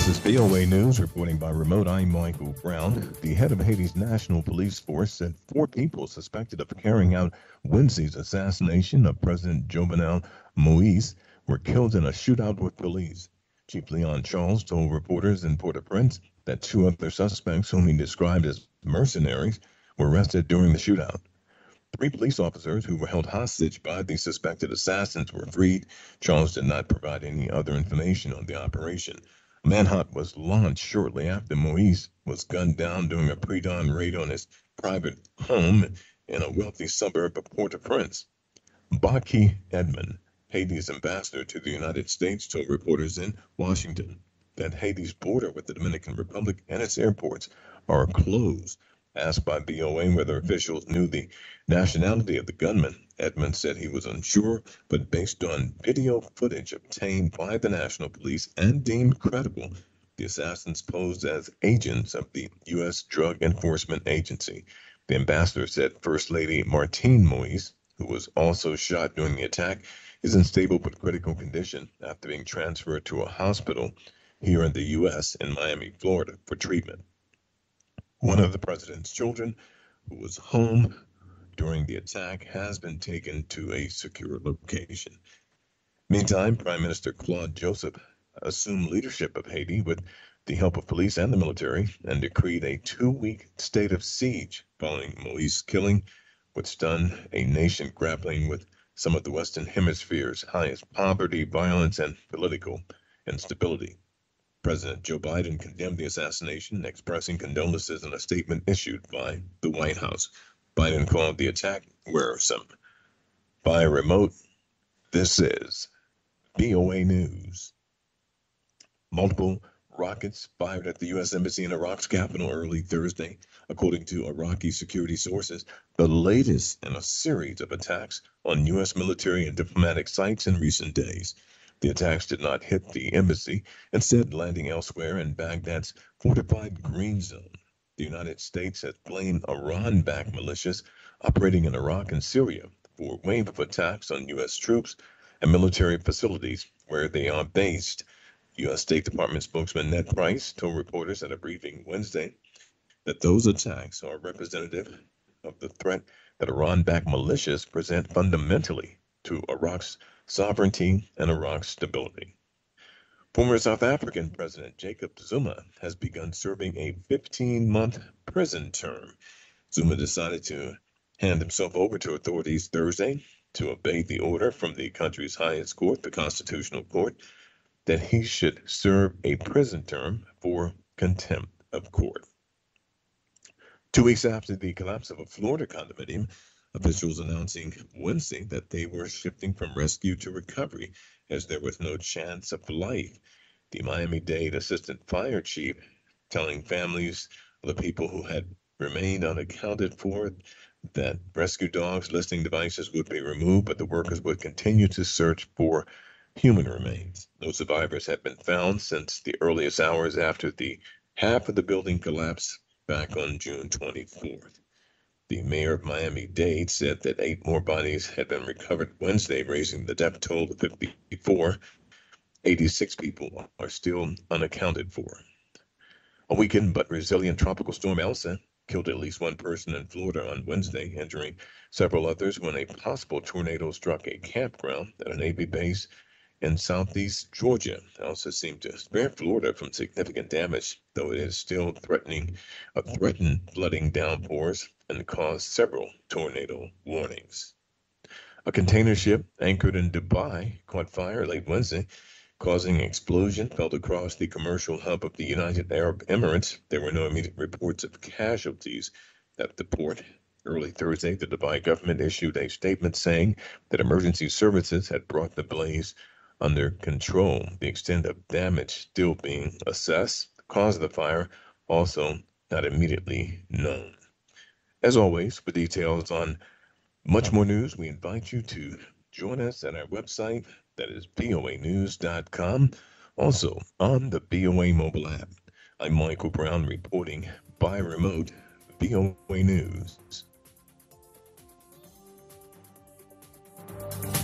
This is VOA News reporting by remote. I'm Michael Brown. The head of Haiti's National Police Force said four people suspected of carrying out Wednesday's assassination of President Jovenel Moise were killed in a shootout with police. Chief Leon Charles told reporters in Port-au-Prince that two other suspects, whom he described as mercenaries, were arrested during the shootout. Three police officers who were held hostage by the suspected assassins were freed. Charles did not provide any other information on the operation. A manhunt was launched shortly after Moise was gunned down during a pre-dawn raid on his private home in a wealthy suburb of Port-au-Prince. Baki Edmond, Haiti's ambassador to the United States, told reporters in Washington that Haiti's border with the Dominican Republic and its airports are closed. Asked by VOA whether officials knew the nationality of the gunman, Edmonds said he was unsure, but based on video footage obtained by the National Police and deemed credible, the assassins posed as agents of the U.S. Drug Enforcement Agency. The ambassador said First Lady Martine Moise, who was also shot during the attack, is in stable but critical condition after being transferred to a hospital here in the U.S. in Miami, Florida, for treatment. One of the president's children, who was home during the attack, has been taken to a secure location. Meantime, Prime Minister Claude Joseph assumed leadership of Haiti with the help of police and the military and decreed a 2-week state of siege following Moise's killing, which stunned a nation grappling with some of the Western Hemisphere's highest poverty, violence, and political instability. President Joe Biden condemned the assassination, expressing condolences in a statement issued by the White House. Biden called the attack wearisome. By remote, this is VOA News. Multiple rockets fired at the U.S. Embassy in Iraq's capital early Thursday, according to Iraqi security sources, the latest in a series of attacks on U.S. military and diplomatic sites in recent days. The attacks did not hit the embassy, instead landing elsewhere in Baghdad's fortified Green Zone. The United States has blamed Iran-backed militias operating in Iraq and Syria for a wave of attacks on U.S. troops and military facilities where they are based. U.S. State Department spokesman Ned Price told reporters at a briefing Wednesday that those attacks are representative of the threat that Iran-backed militias present fundamentally to Iraq's sovereignty and Iraq's stability. Former South African President Jacob Zuma has begun serving a 15-month prison term. Zuma decided to hand himself over to authorities Thursday to obey the order from the country's highest court, the Constitutional Court, that he should serve a prison term for contempt of court. 2 weeks after the collapse of a Florida condominium, officials announcing Wednesday that they were shifting from rescue to recovery as there was no chance of life. The Miami-Dade assistant fire chief telling families of the people who had remained unaccounted for that rescue dogs listening devices would be removed, but the workers would continue to search for human remains. No survivors have been found since the earliest hours after the half of the building collapsed back on June 24th. The mayor of Miami-Dade said that 8 more bodies had been recovered Wednesday, raising the death toll to 54. 86 people are still unaccounted for. A weakened but resilient tropical storm Elsa killed at least one person in Florida on Wednesday, injuring several others when a possible tornado struck a campground at a Navy base in southeast Georgia. Elsa seemed to spare Florida from significant damage, though it is still threatened flooding downpours and caused several tornado warnings. A container ship anchored in Dubai caught fire late Wednesday, causing an explosion felt across the commercial hub of the United Arab Emirates. There were no immediate reports of casualties at the port. Early Thursday, the Dubai government issued a statement saying that emergency services had brought the blaze under control. The extent of damage still being assessed. The cause of the fire also not immediately known. As always, for details on much more news, we invite you to join us at our website, that is voanews.com, also on the VOA mobile app. I'm Michael Brown reporting by remote, VOA News.